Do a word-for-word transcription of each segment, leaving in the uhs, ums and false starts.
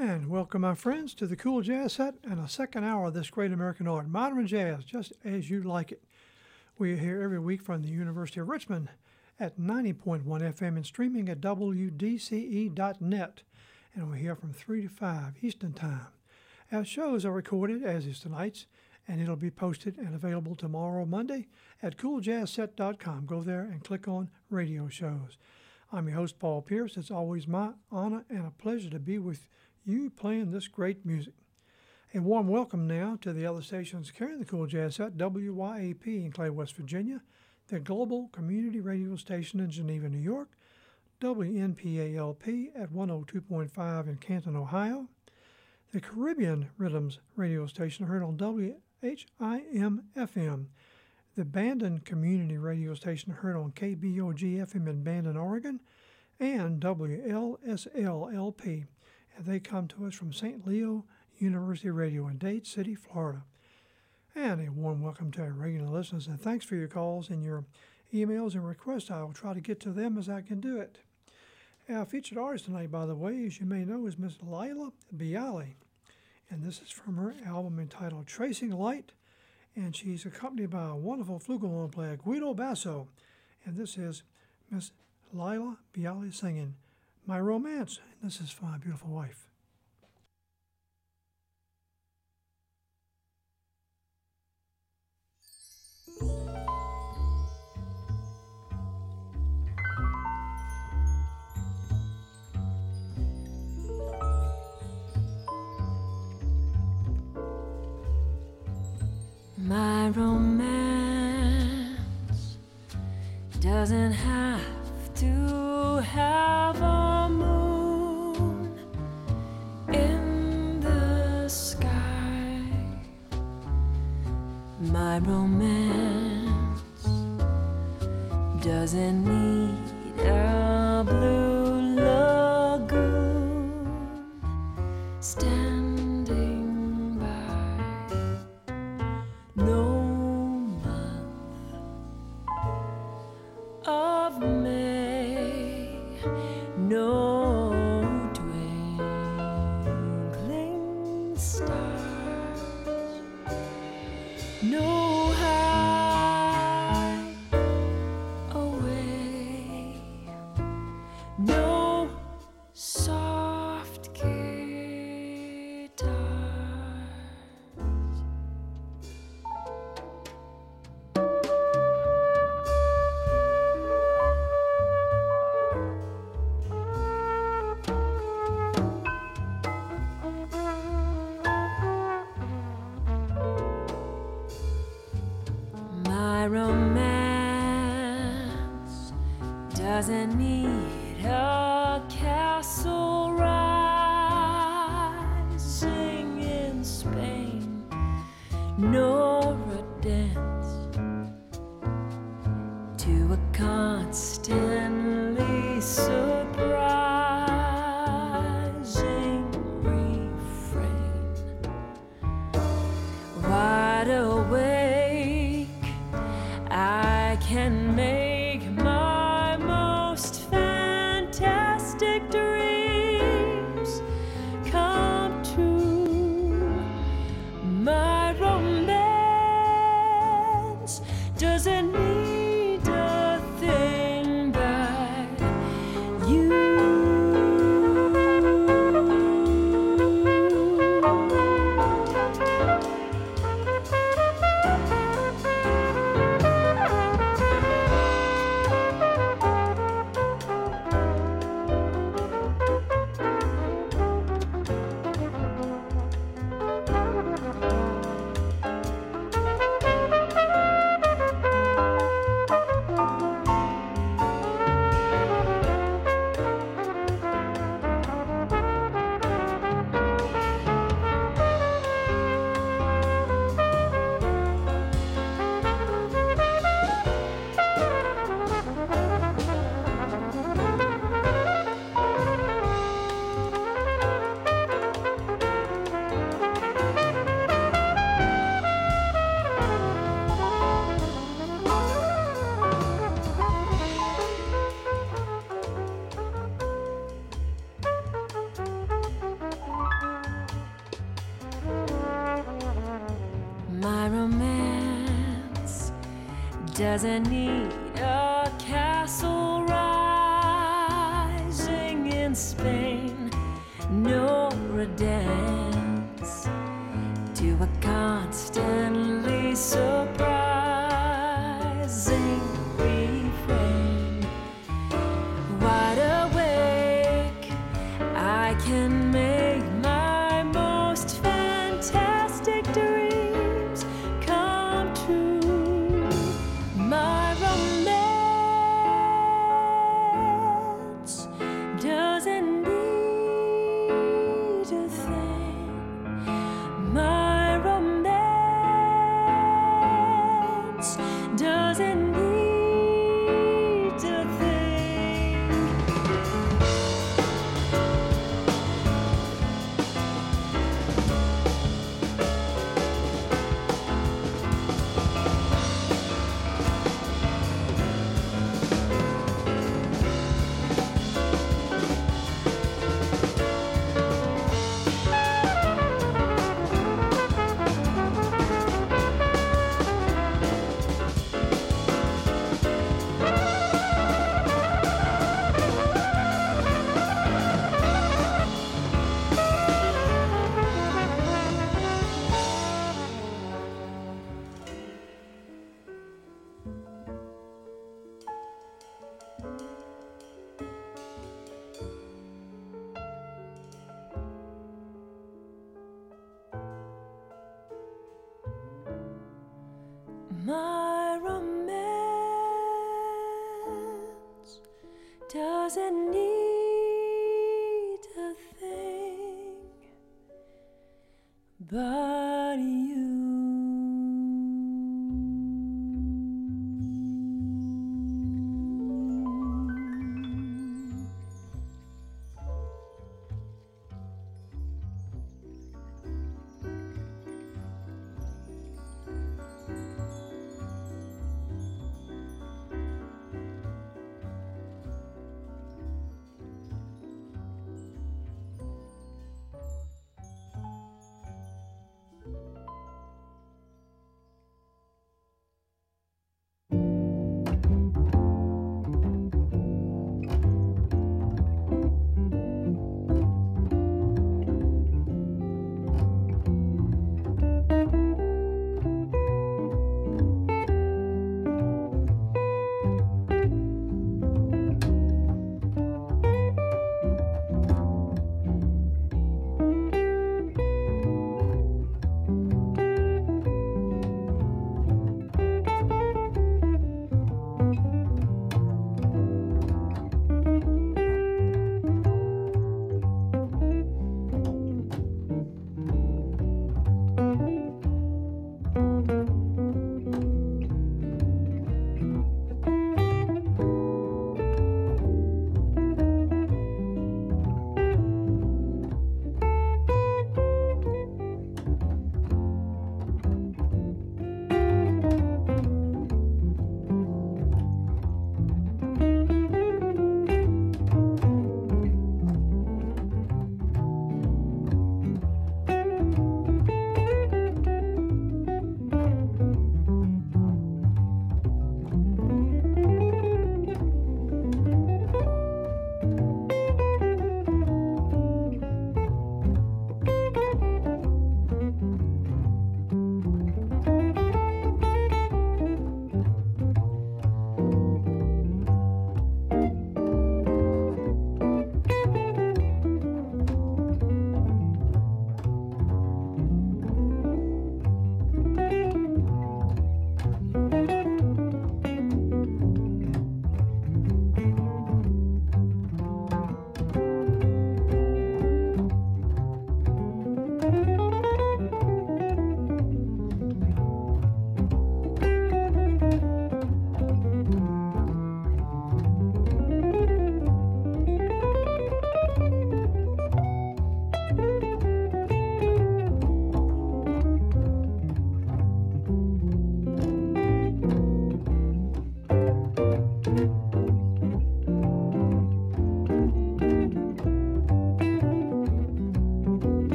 And welcome, my friends, to the Cool Jazz Set and a second hour of this great American art, modern jazz, just as you like it. We are here every week from the University of Richmond at ninety point one F M and streaming at W D C E dot net. And we're here from three to five Eastern Time. Our shows are recorded, as is tonight's, and it'll be posted and available tomorrow, Monday, at cool jazz set dot com. Go there and click on Radio Shows. I'm your host, Paul Pierce. It's always my honor and a pleasure to be with you playing this great music. A warm welcome now to the other stations carrying the Cool Jazz Set, W Y A P in Clay, West Virginia, the Global Community Radio Station in Geneva, New York, W N P A L P at one oh two point five in Canton, Ohio, the Caribbean Rhythms Radio Station heard on W H I M F M, the Bandon Community Radio Station heard on K B O G F M in Bandon, Oregon, and W L S L L P. And they come to us from Saint Leo University Radio in Dade City, Florida. And a warm welcome to our regular listeners, and thanks for your calls and your emails and requests. I will try to get to them as I can do it. Our featured artist tonight, by the way, as you may know, is Miss Laila Bialy, and this is from her album entitled Tracing Light, and she's accompanied by a wonderful flugelhorn player, Guido Basso, and this is Miss Laila Bialy singing My Romance, and this is for my beautiful wife. My romance doesn't have to have a moon in the sky. My romance doesn't need a blue lagoon standing by. No month of May, no twinkling stars, no highway, no soft guitars. My romance doesn't need a castle rising in Spain, nor a dance to a constantly surprising refrain. Wide awake, I can make my most fantastic dreams come true. My romance doesn't need a thing but doesn't need a castle rising in Spain, nor a dance to a constantly surprising refrain. Wide awake, I can make my most fantastic dreams come true. My romance doesn't need a thing. My romance doesn't need a thing. My romance doesn't need a thing but you.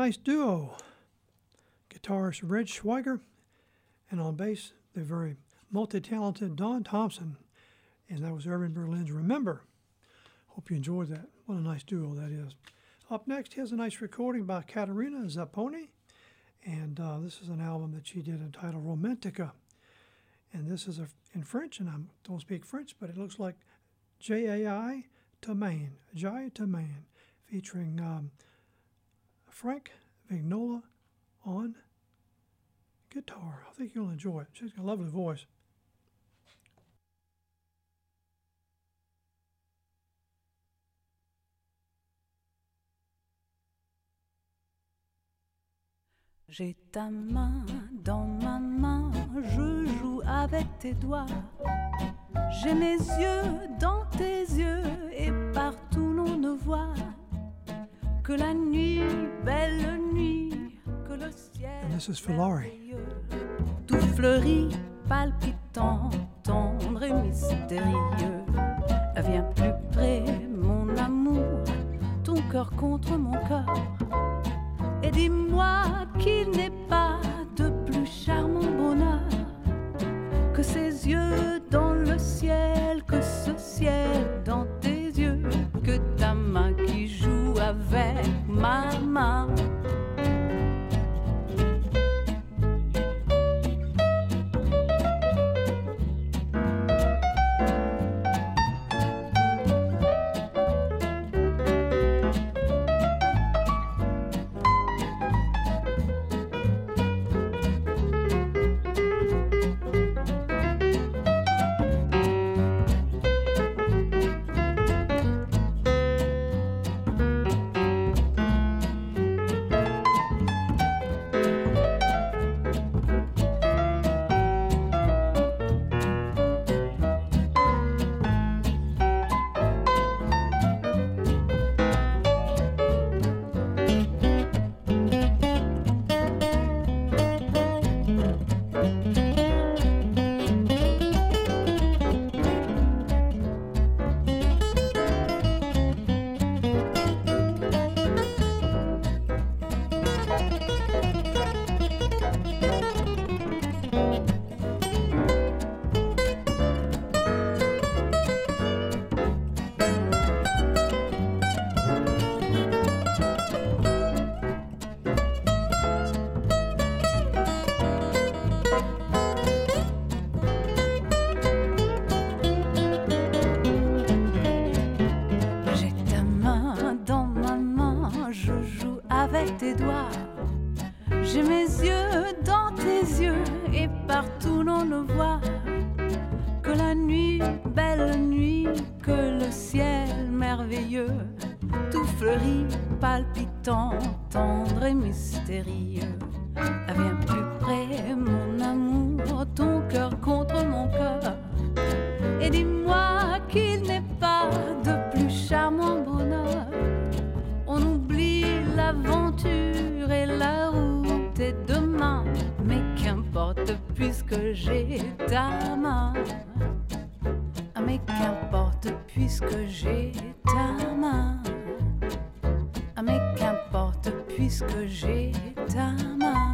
nice duo. Guitarist Red Schweiger, and on bass, the very multi-talented Don Thompson. And that was Irving Berlin's Remember. Hope you enjoyed that. What a nice duo that is. Up next, here's a nice recording by Caterina Zapponi. And uh, this is an album that she did entitled Romantica. And this is a, in French, and I don't speak French, but it looks like J A I to Man, Jai to Man, featuring um, Frank Vignola on guitar. I think you'll enjoy it. She's got a lovely voice. J'ai ta main dans ma main, je joue avec tes doigts. J'ai mes yeux dans tes yeux et partout l'on ne voit que la nuit, belle nuit, que le ciel And this is Filari. tout fleuri, palpitant, tendre et mystérieux. Viens plus près, mon amour, ton cœur contre mon cœur. Et dis-moi qu'il n'est pas de plus charmant bonheur que ces yeux dans le ciel, que ce ciel dans tes yeux, que ta main qui joue avec ma main. Tes doigts, j'ai mes yeux dans tes yeux et partout l'on ne voit que la nuit, belle nuit, que le ciel merveilleux, tout fleuri, palpitant, tendre et mystérieux. Viens plus près, mon amour, ton cœur contre mon cœur, et dis-moi qu'il n'est pas de plus charmant bonheur. On oublie l'aventure et la route et demain, mais qu'importe puisque j'ai ta main. Mais qu'importe puisque j'ai ta main. Mais qu'importe puisque j'ai ta main.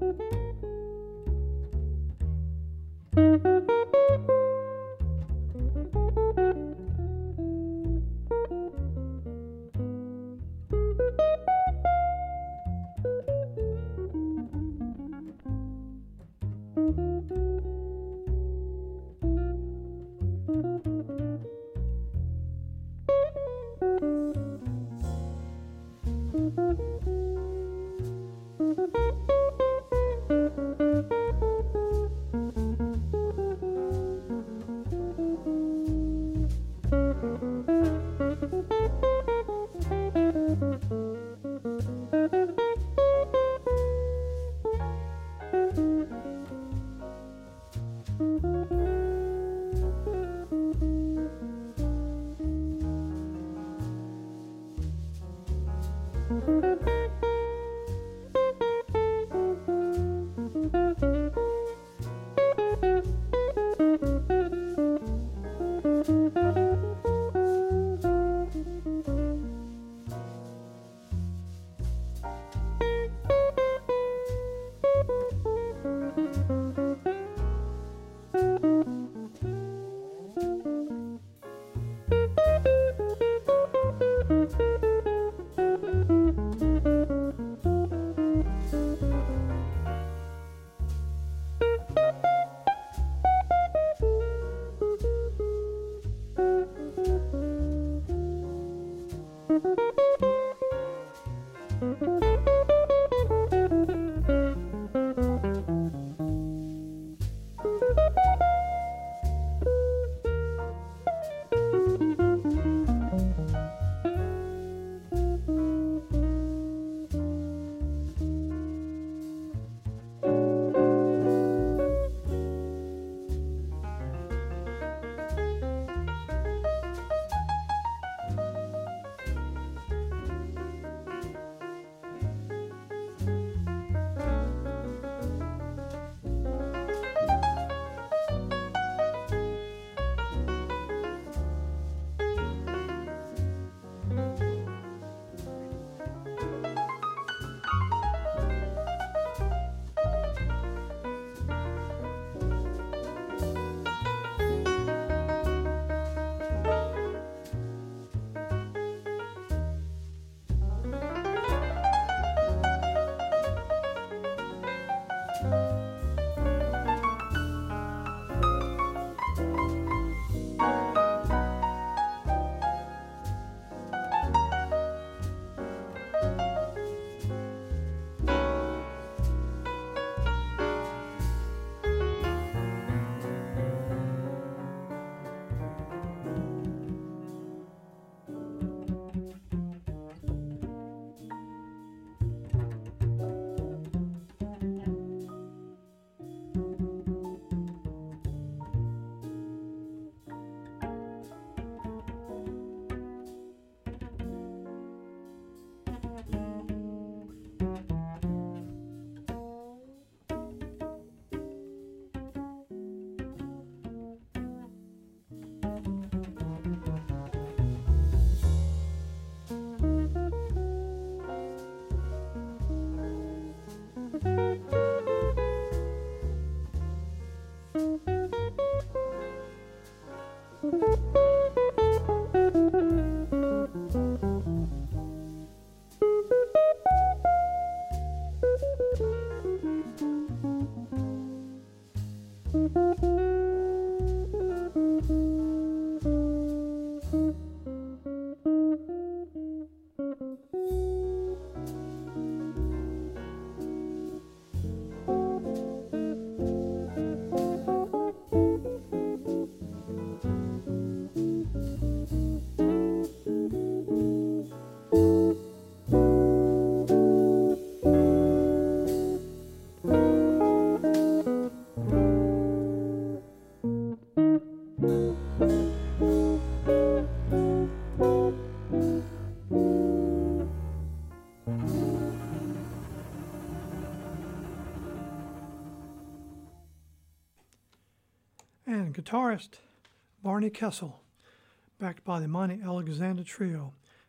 And guitarist Barney Kessel, backed by the Monty Alexander Trio.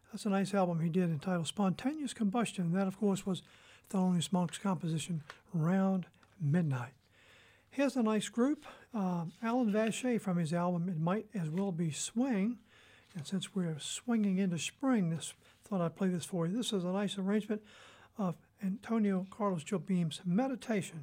That's a nice album he did entitled Spontaneous Combustion. And that, of course, was Thelonious Monk's composition, Round Midnight. Here's a nice group, um, Alan Vache from his album It Might As Well Be Swing. And since we're swinging into spring, this thought I'd play this for you. This is a nice arrangement of Antonio Carlos Jobim's Meditation.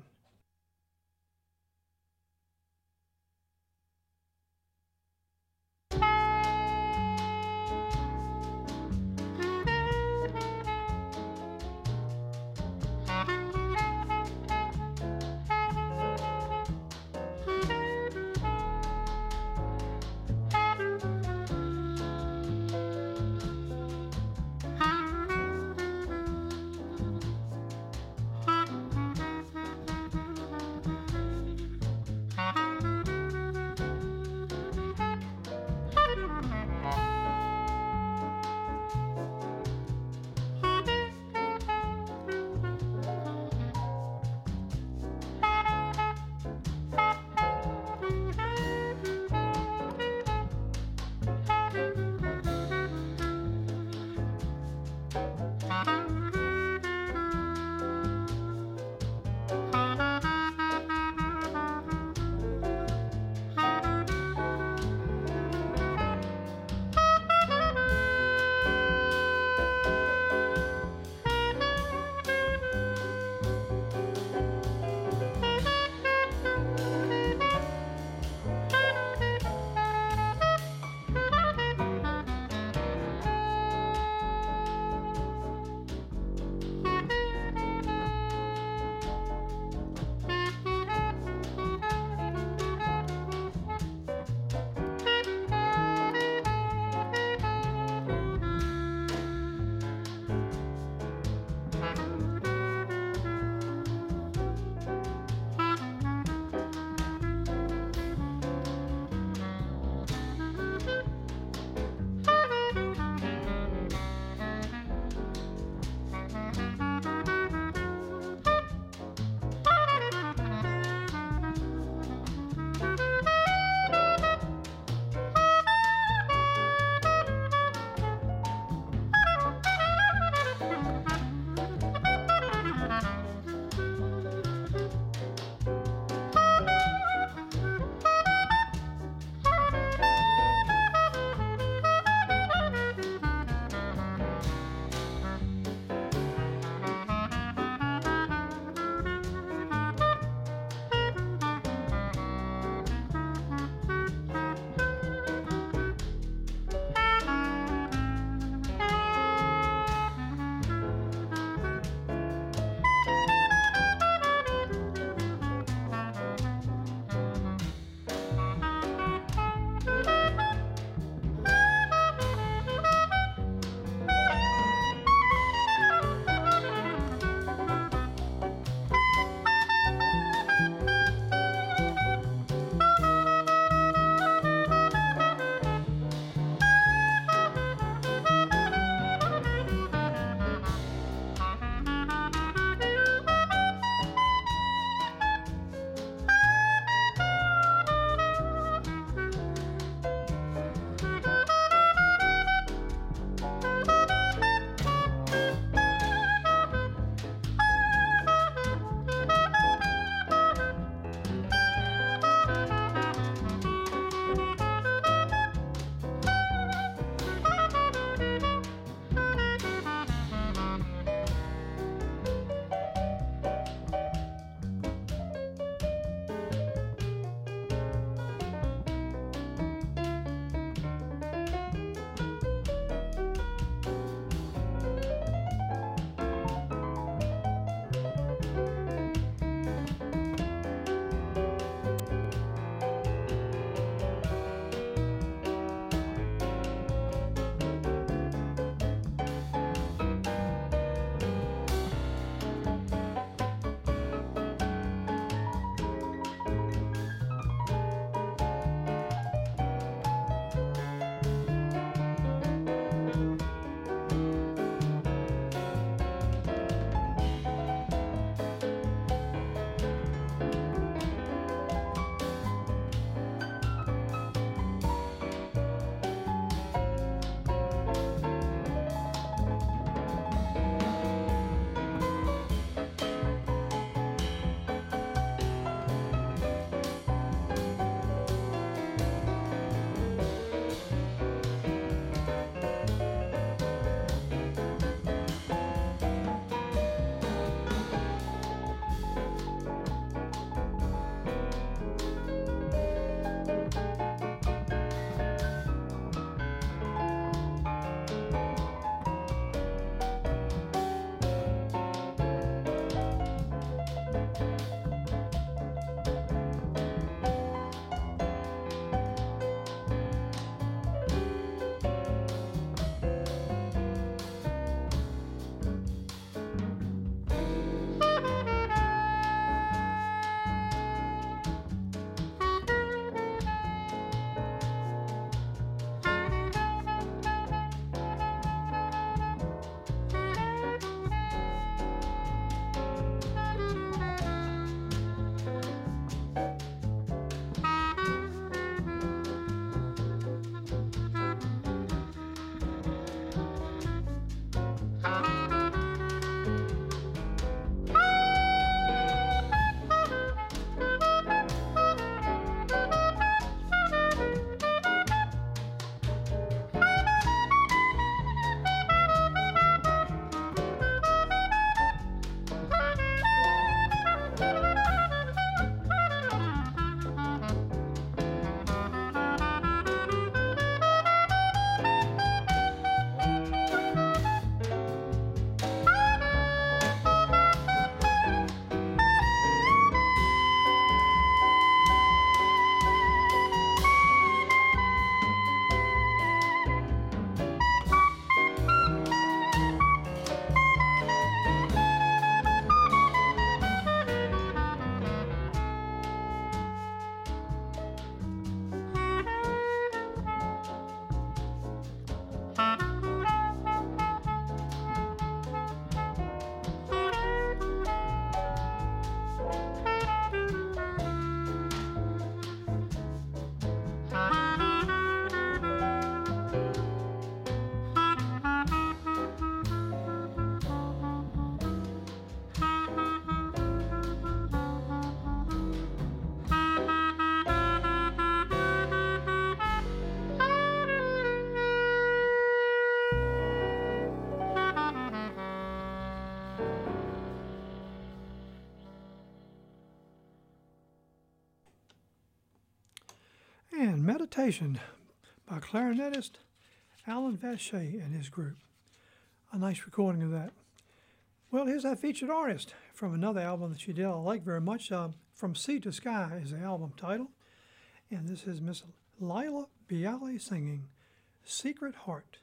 Flirtation by clarinetist Alan Vacher and his group. A nice recording of that. Well, here's our featured artist from another album that she did I like very much. Uh, From Sea to Sky is the album title. And this is Miss Laila Biali singing Secret Heart.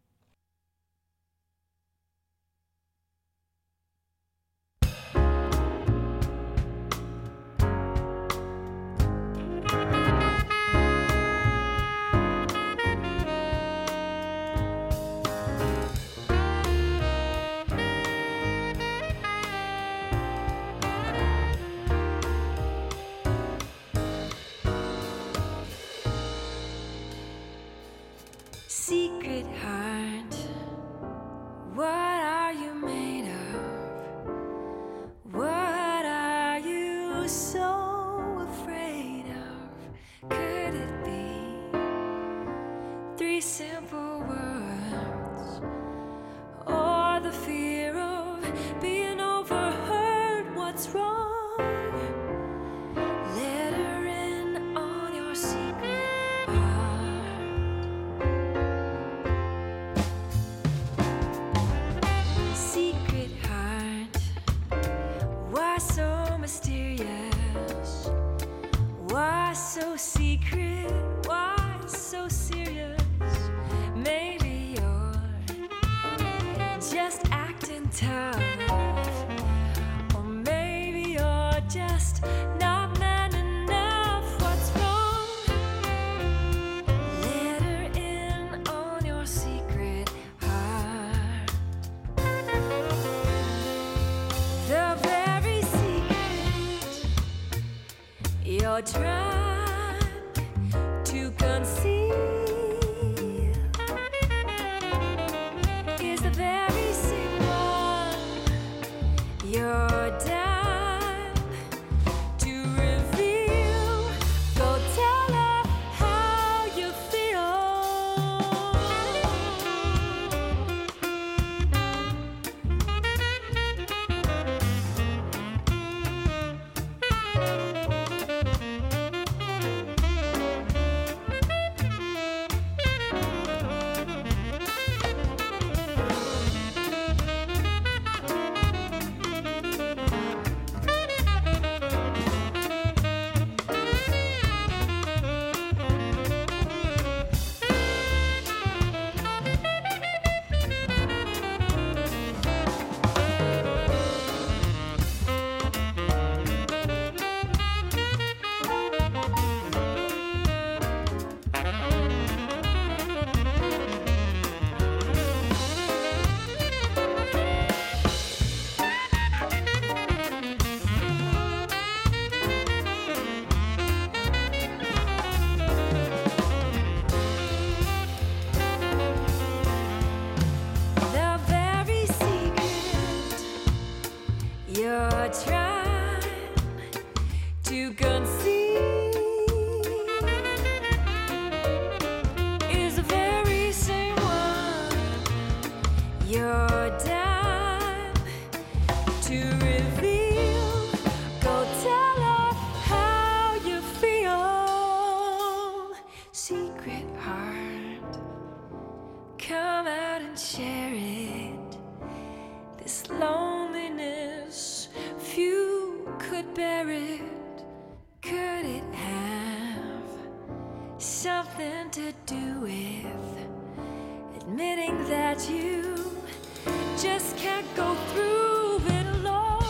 Secret heart, what are you made of? What are you so afraid of? Could it be three simple words, or the fear of being overheard? What's wrong? Let her in on your secret heart. Secret heart, why so mysterious? Why so secret? Why so serious? Maybe you're just acting tough, or maybe you're just not man enough. What's wrong? Let her in on your secret heart. The very secret you're trying to conceal is the very same one you're dying to reveal. Go tell her how you feel. The very secret you're trying to conceal is the very same one you're dying to reveal. Go tell her how you feel. Secret heart, come out and share it. This loneliness, few could bear it. Could it have something to do with admitting that you just can't go through it alone?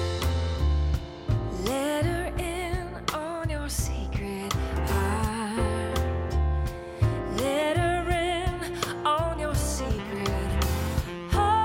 Let her in on your secret heart. Let her in on your secret heart.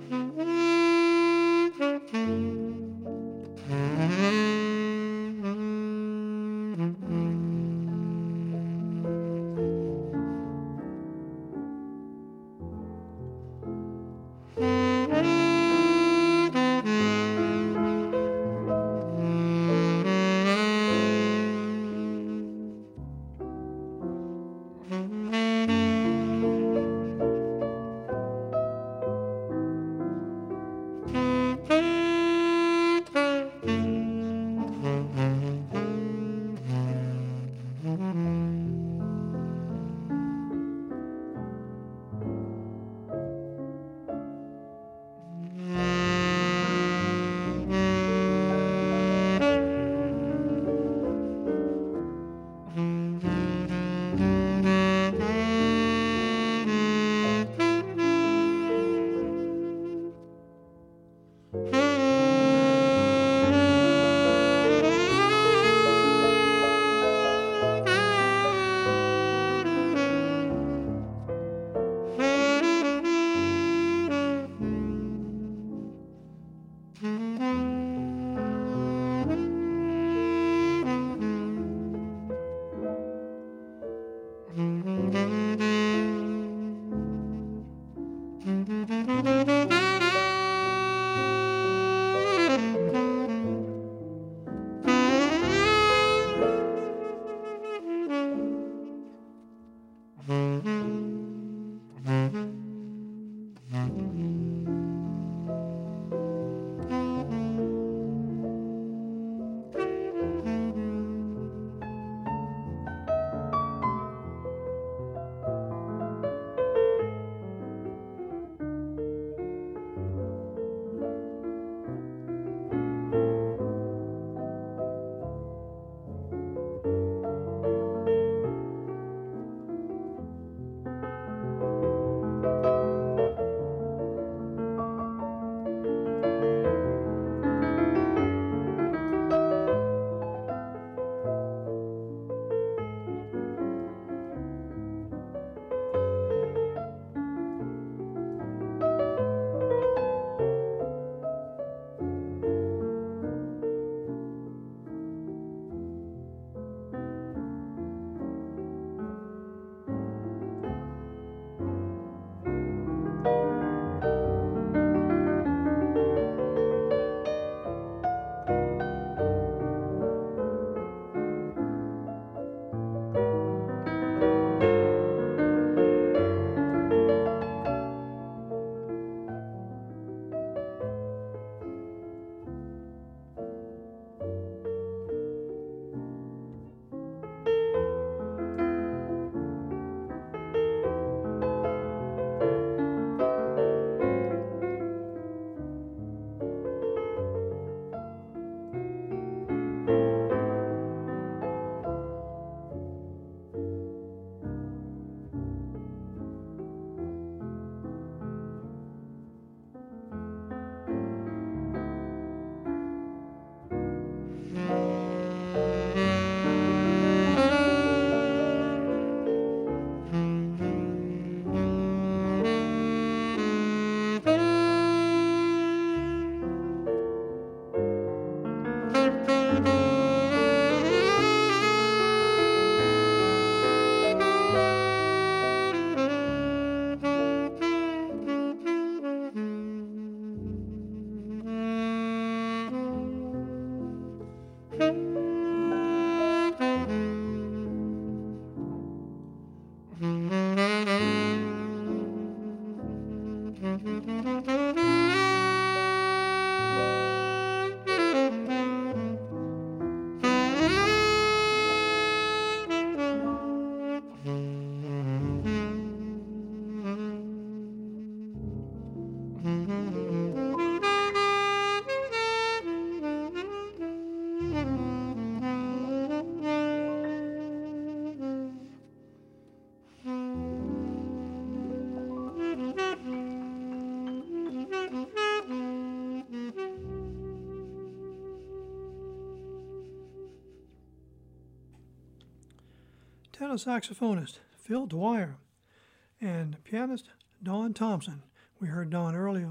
tenor saxophonist Phil Dwyer, and pianist Don Thompson. We heard Don earlier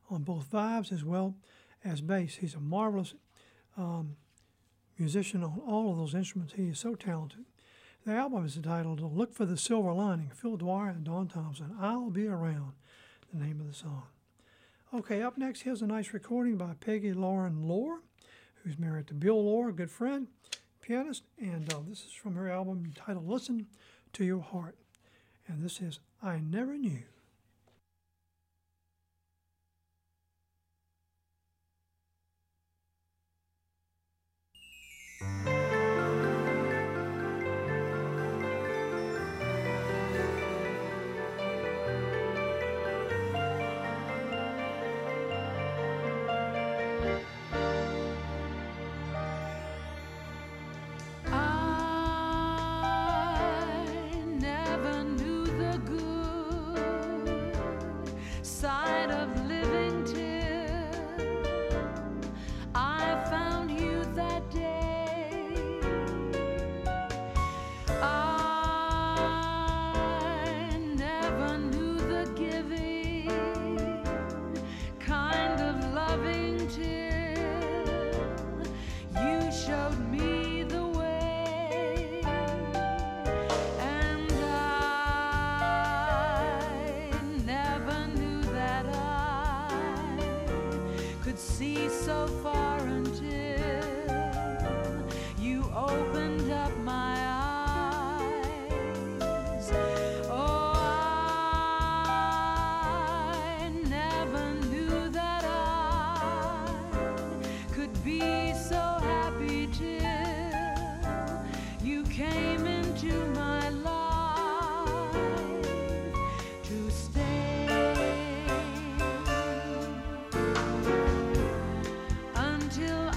on both vibes as well as bass. He's a marvelous um, musician on all of those instruments. He is so talented. The album is entitled Look for the Silver Lining, Phil Dwyer and Don Thompson. I'll Be Around, the name of the song. Okay, up next, here's a nice recording by Peggy Lauren Lohr, who's married to Bill Lohr, a good friend, pianist, and uh, this is from her album entitled Listen to Your Heart. And this is I Never Knew. Until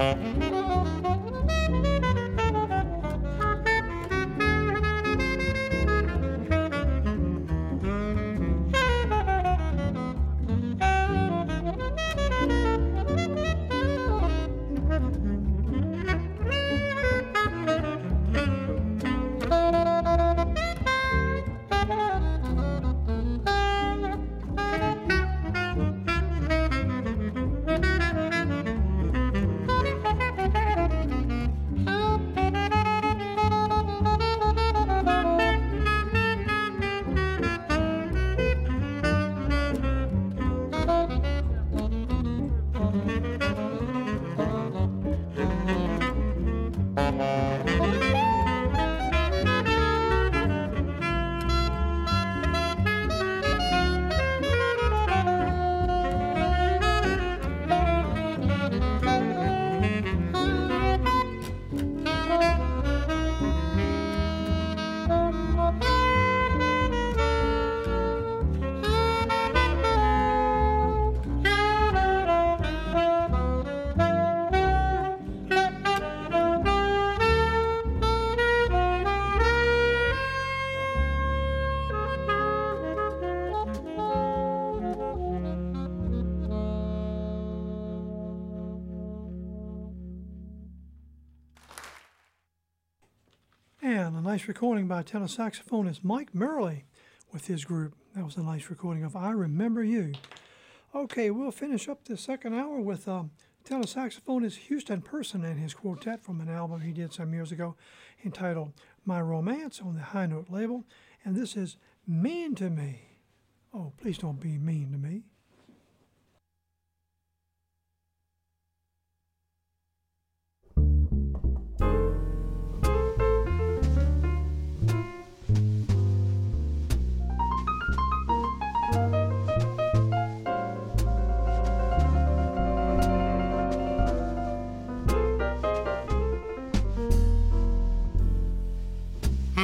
And a nice recording by tenor saxophonist Mike Murley with his group. That was a nice recording of I Remember You. Okay, we'll finish up the second hour with um, tenor saxophonist Houston Person and his quartet from an album he did some years ago entitled My Romance on the High Note label. And this is Mean to Me. Oh, please don't be mean to me.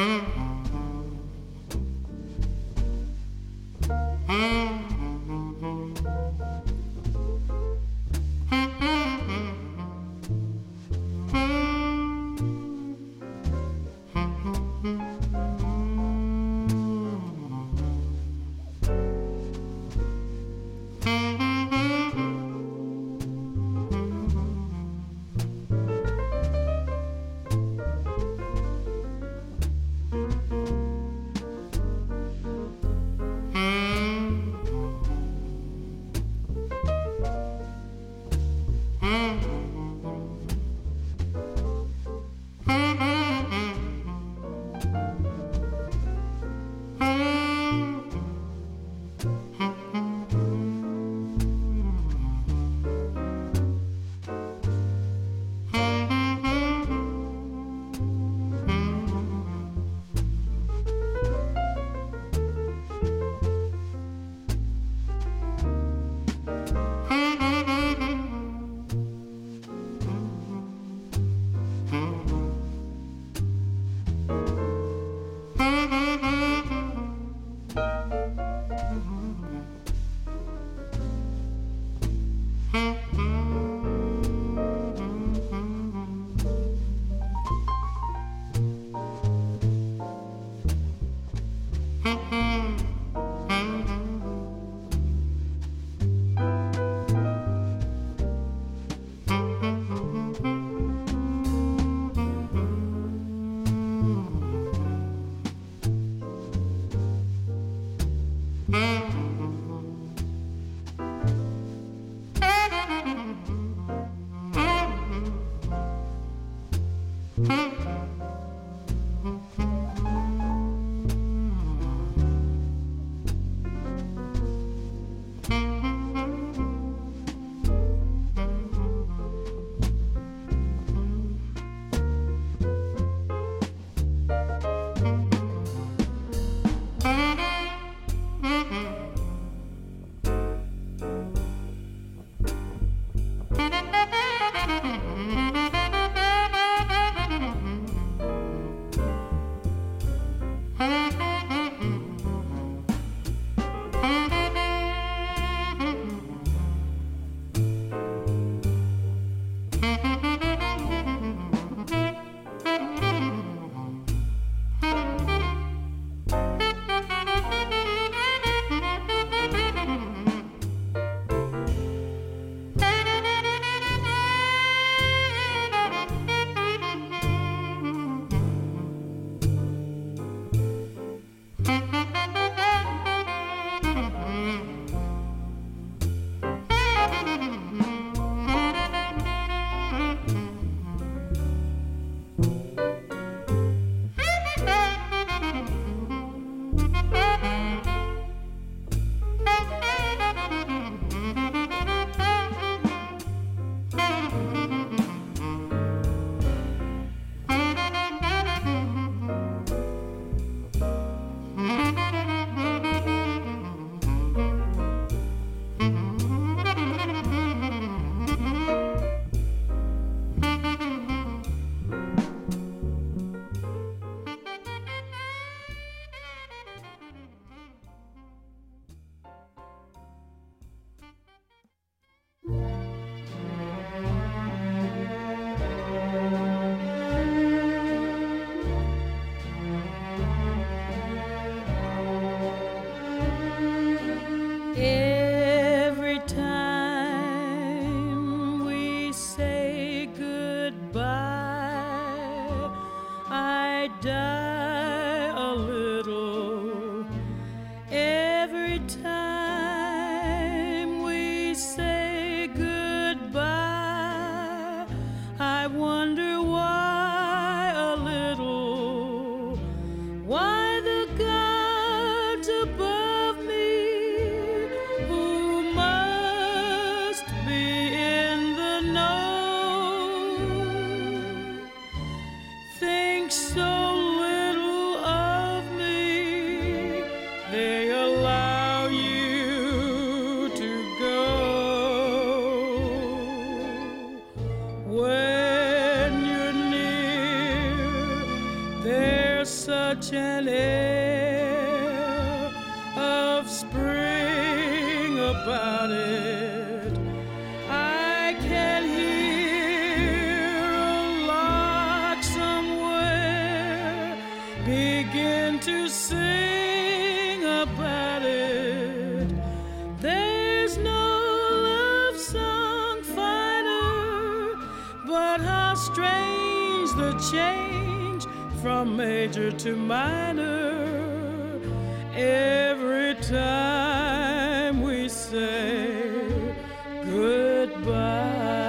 Mm-hmm. such an air of spring about it. I can hear a lark somewhere begin to sing about it. There's no love song finer, but how strange the change from major to minor every time we say goodbye.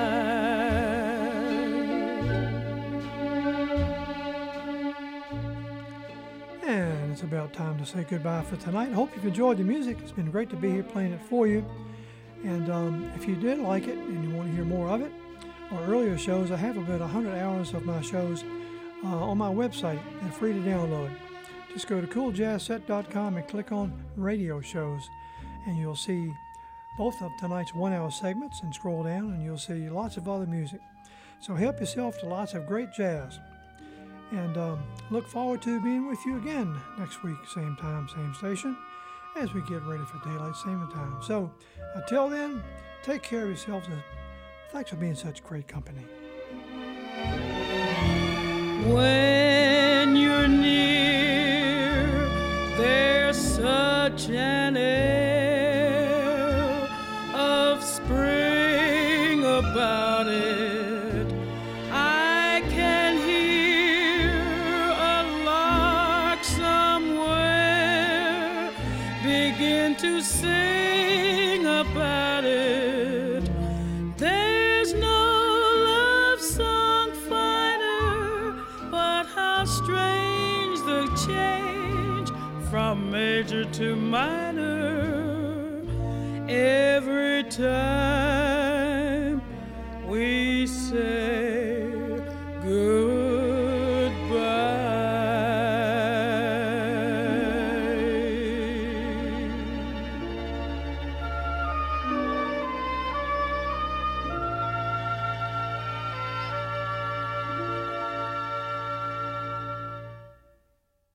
And it's about time to say goodbye for tonight. I hope you've enjoyed the music. It's been great to be here playing it for you. And um, if you did like it and you want to hear more of it, or earlier shows, I have about one hundred hours of my shows uh, on my website and free to download. Just go to cool jazz set dot com and click on radio shows, and you'll see both of tonight's one-hour segments, and scroll down and you'll see lots of other music. So help yourself to lots of great jazz. And um, look forward to being with you again next week, same time, same station, as we get ready for daylight saving time. So until then, take care of yourselves, and thanks for being such great company. When you're near, there's such an air of spring about it. I can hear a lark somewhere begin to sing about it. There's no love song finer, but how strange the change from major to minor every time we say